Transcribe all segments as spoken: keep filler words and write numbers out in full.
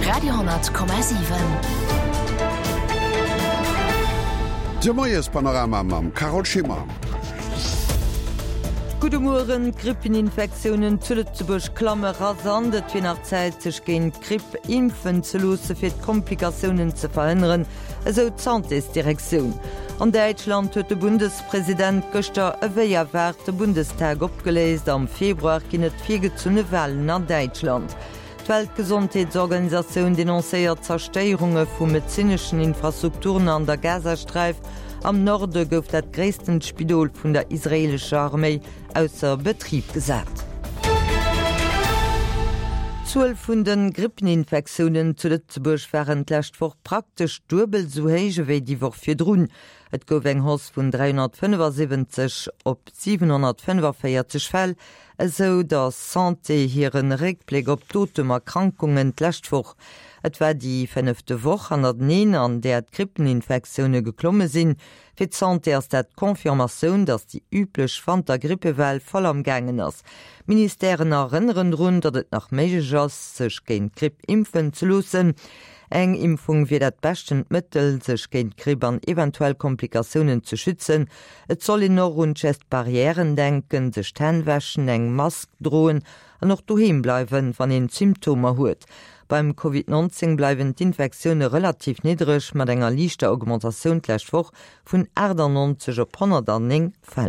Radio hundert Komma sieben. De moies Panorama mam Carol Schimmer. Gute Morgen, Grippeninfektionen Lützeburg Klammer rasant, et wie nach Zeit sech gen Gripp impfen ze lose fir Komplikationen ze verhindern, eso Zahndirektion. An Deutschland huet de Bundespräsident Göster ewéier de Bundestag opgeleest am Februar ginnet virge zune Wellen an Deutschland. Die Weltgesundheitsorganisation denonséiert Zersteierungen vu medizinischen Infrastrukturen an der Gazastreif. Am Norde gouf dat gréessten Spidol vun der israelsche Armee ausser Betrieb gesat. zwölf vun den Grippeninfektionen zu Lützeburg waren lächtwoch praktisch dubel so héige wéi die woch fir Drun. Et gouf eng Hoss vun dreihundertfünfundsiebzig op siebenhundertfünfundvierzig Fäll, eso der Santé hireieren Rückblick op totem Erkrankungen lächtwoch. Et war die fünfte Woche an der Neen, an der d Grippeninfektionen geklomme sinn, fir Santé erst dat Konfirmationun, dats die üblech van der Grippewell voll am gangen ass. Ministerieren erinnern rund, dat et nach méigeg ass sech géint Gripp impfen zu losen. Eng Impfung wie dat bestend Mëttel sech géint Gripp an eventuell Komplikationen zu schützen. Et soll in noch rund chest Barrieren denken, sech Hänwäschen eng Mask droen an noch doheem bleiwen, wann en Symptome huet. Beim Covid neunzehn bleiwen d'Infektionune relativ niedrig, mat enger liichter Augmentation lächwoch vun neunzig op hundertzehn Fäll.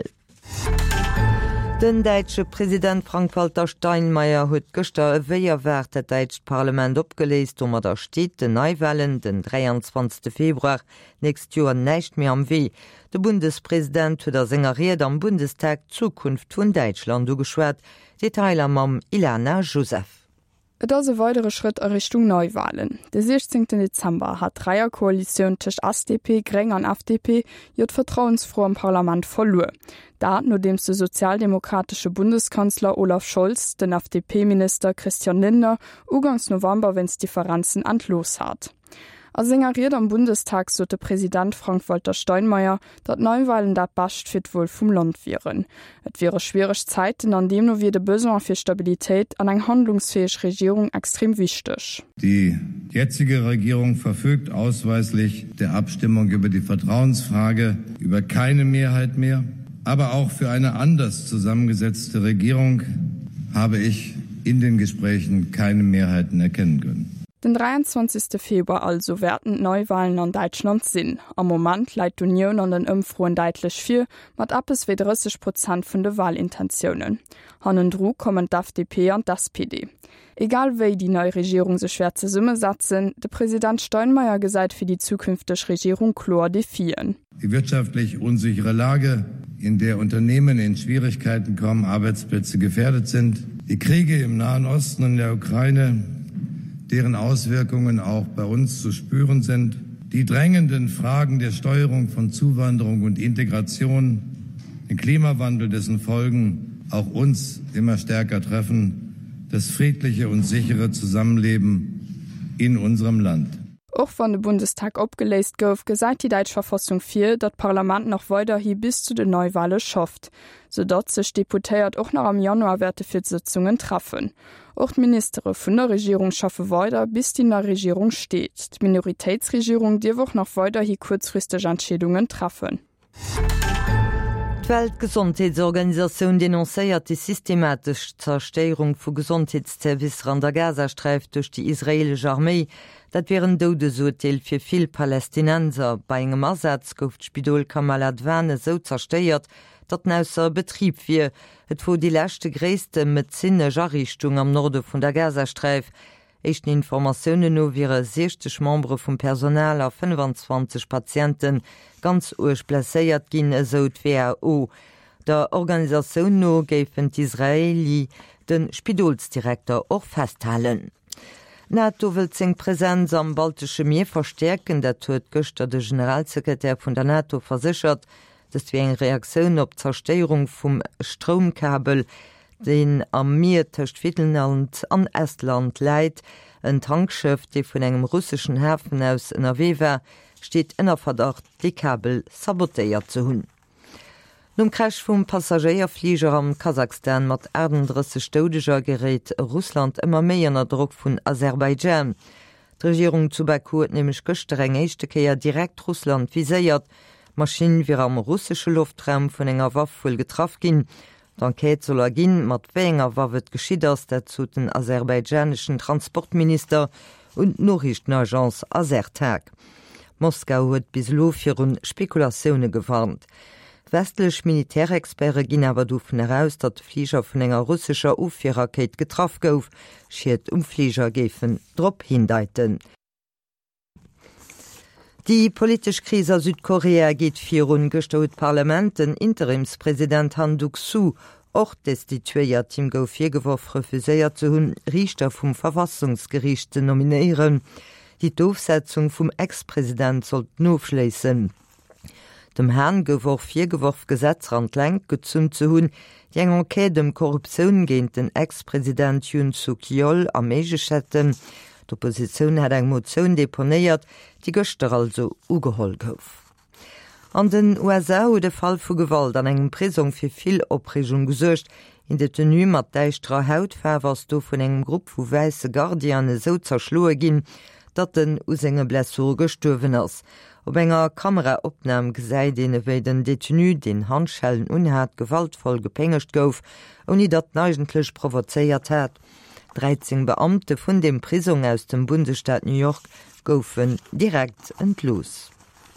Den deitsche Präsident Frank-Walter Steinmeier huet gëster ewéierwert et Deitscht Parlament opgeleest, um er der steet de Neuwahlen den dreiundzwanzigsten Februar nächst Joer näicht mehr am Weh. De Bundespräsident huet der Sängeriert am Bundestag Zukunft vun Deitschland ugeschwert. Detailer mam Ilana Joseph. Et ass e weitere Schritt a Richtung Neuwahlen. De sechzehnten Dezember hat Dreierkoalition tech S D P, Greng an F D P jot vertrauensfroh am Parlament verloren. Da no dems de sozialdemokratische Bundeskanzler Olaf Scholz den F D P-Minister Christian Lindner ugangs November wenns Differenzen antlos hat. Als Sängeriert am Bundestag so der Präsident Frank-Walter Steinmeier, dat Neuwahlen dat bascht fit wohl vum Land wären. Et wäre schwierig Zeiten, an dem nur wie de Besoin für Stabilität an eng handlungsfähig Regierung extrem wichtig. Die jetzige Regierung verfügt ausweislich der Abstimmung über die Vertrauensfrage über keine Mehrheit mehr. Aber auch für eine anders zusammengesetzte Regierung habe ich in den Gesprächen keine Mehrheiten erkennen können. Den dreiundzwanzigsten Februar also werden Neuwahlen an Deutschland sinn. Am Moment leiit d'Union an den Ëmfroen deitlech vir, mat appes wie dreißig Prozent vun de Wahlintentionen. Hannen Dru kommen d'F D P an das P D. Egal wéi die neue Regierung se schwer ze Summe satzen, de Präsident Steinmeier gesäit fir die zukünftige Regierung klar defiieren. Die wirtschaftlich unsichere Lage, in der Unternehmen in Schwierigkeiten kommen, Arbeitsplätze gefährdet sind, die Kriege im Nahen Osten und der Ukraine, deren Auswirkungen auch bei uns zu spüren sind, die drängenden Fragen der Steuerung von Zuwanderung und Integration, den Klimawandel, dessen Folgen auch uns immer stärker treffen, das friedliche und sichere Zusammenleben in unserem Land. Auch wann der Bundestag abgeleist gouf, gesäit die Deutsche Verfassung vier, dat Parlament noch weiter hi bis zu den Neuwahlen schafft, so dat sech Deputéiert auch noch am Januar Werte für Sitzungen treffen. Auch die Ministere vun der Regierung schaffe weiter, bis die in der Regierung steht. Die Minoritätsregierung dir woch noch weiter hi kurzfristige Entscheidungen treffen. Die Weltgesundheitsorganisation denonséiert die systematische Zerstörung von Gesundheitsservices an der Gazastreif durch die israelische Armee. Dat wären Todesurteil für viele Palästinenser. Bei engem Ersatz gouf Spidol Kamal Adwane so zerstört, dat ausser Betrieb wie, et wo die letzte größte medizinische Einrichtung am Norden von der Gazastreif. Echten Informationen no wäre sechzig Membre vom Personal auf fünfundzwanzig Patienten ganz ursch placéiert gin, so d W H O. Der Organisation no géfen d'Israeli den Spidolsdirektor auch festhalen. NATO will seg Präsenz am Baltische Meer verstärken, der huet gëster de Generalsekretär vun der NATO versichert, dass wie eng Reaktion op Zerstörung vum Stromkabel, den am Meer tcht Finnland an Estland leiit, ein Tankschiff, die vun engem russischen Häfen aus N R W war, steht ënner Verdacht, die Kabel sabotéiert zu hunn. Num Crash vum Passagierflieger am Kasachstan mat erdenrisse stodescher gerät Russland immer méierner Druck vun Aserbaidschan. Die Regierung zu Baku hat nämlich gestern eng echte Keier direkt Russland viséiert. Maschinen wie am russische Luftraum von enger Waffe getroffen gin. D'Enquête soll er gin, mat wénger wawet geschieht ass dat zu den aserbaidschanischen Transportminister und Nachrichtenagence Azertag. Moskau huet bis lo virun Spekulationune gewarnt. Westlech Militärexpere ginn awer dufen heraus, dat Flieger vun enger russischer U vier Raket getraf gouf, schiet um Flieger géfen Drpp hindeiten. Die politische Krise aus Südkorea geht virun gestout Parlamenten Interimspräsident Han Duck-soo och destituiert Team gouf virgewurf refuséiert zu hunn Richter vum Verfassungsgericht zu nominieren. Die Durchsetzung vum Ex-Präsident sollt nofschleessen. Dem Herrn gewor virgewurf Gesetzrand lenk gezünnt zu hunn, die eng Enquête dem Korruption géint den Ex-Präsident Yoon Suk-yeol armeegeschetten. D'Opposition hat eng Motion deponéiert, die Göster also ugeholl gouf. An den U S A ou de Fall vu Gewalt an engem Prisung fir vill Opregung gesuercht, in de Tenu mat deichtra Hautfäwers do vun engem Grupp vu weisse Guardiane so zerschloe ginn, dat den us enge Blessur gestuerwen ass. Ob enger Kameraopnam gesäit dene wéi den Detenu den Handschellen unhat gewaltvoll gepengecht gouf, oni dat neigentlech provozeiert hat. dreizehn Beamte vun dem Prisung aus dem Bundesstaat New York goufen direkt entlos.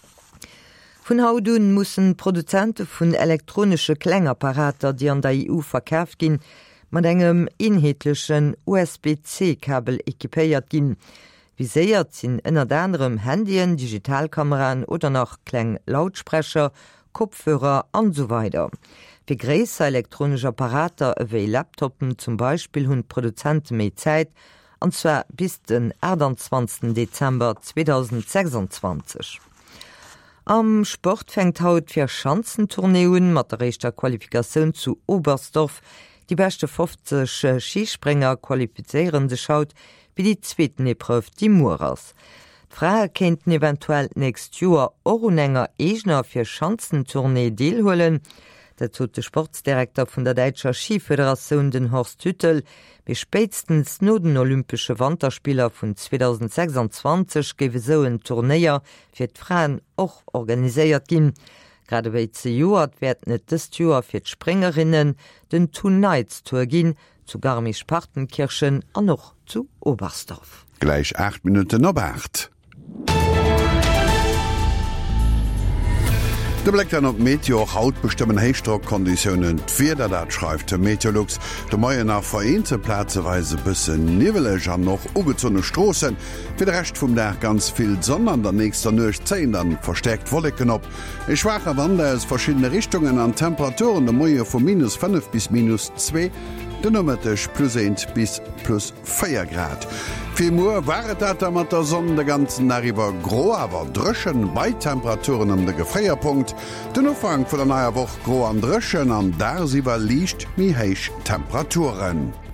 Von Haudun mussen Produzenten vun elektronische Klängapparater, die an der E U verkauft gin, mat engem inheitlichen U S B C-Kabel ekipéiert gin. Wie séiert sinn ënner anderem Handyen, Digitalkameran oder nach Kläng-Lautsprecher, Kopfhörer an so weiter. Wie gräser elektronische Apparater ewéi Laptopen zum Beispiel hunn Produzenten méi Zeit, und zwar bis den einundzwanzigsten Dezember zweitausendsechsundzwanzig. Am Sport fängt haut fir Schanzentourneuen mat der rechter Qualifikation zu Oberstdorf. Die beste fünfzig Skispringer qualifizierende schaut wie die zweiten Epreuve die Muras. Frauen könnten eventuell nächst Jahr auch un enger Egner fir Schanzentournee deelholen. Dat hat der Sportdirektor von der Deutscher Skiföderation den Horst Hüttel bis spätestens no den Olympische Wanderspieler von zweitausendsechsundzwanzig gewe so ein Tourneier fir d'Frauen auch organisiert gin. Gerade bei ze Joer werden net des Jahr fir Springerinnen den Two-Nights Tour gin zu Garmisch-Partenkirchen an noch zu Oberstdorf. Gleich acht Minuten ab acht. De Black op Meteor haut bestimmen Heichdruckkonditionen Vider dat schreift Meteorlux, de Meier nach vereinte Plazeweise bisssen nivelleg an noch ugezonne Strossen, fir de recht vum der ganz viel Sonne an der nächster Nøch zehn dann verstärkt Wolken op. E schwacher Wander aus verschiedene Richtungen an Temperaturen de Moier vu minus fünf bis minus zwei, denommetisch plus eins bis plus vier Grad. Viel Uhr waret dat mat der Sonne de ganzen Nariwer gro awer drschen bei Temperaturen um de Gefréierpunkt. Den Ufang vu der naier Woch gro an Drschen an der siwer liicht mi heich Temperaturen.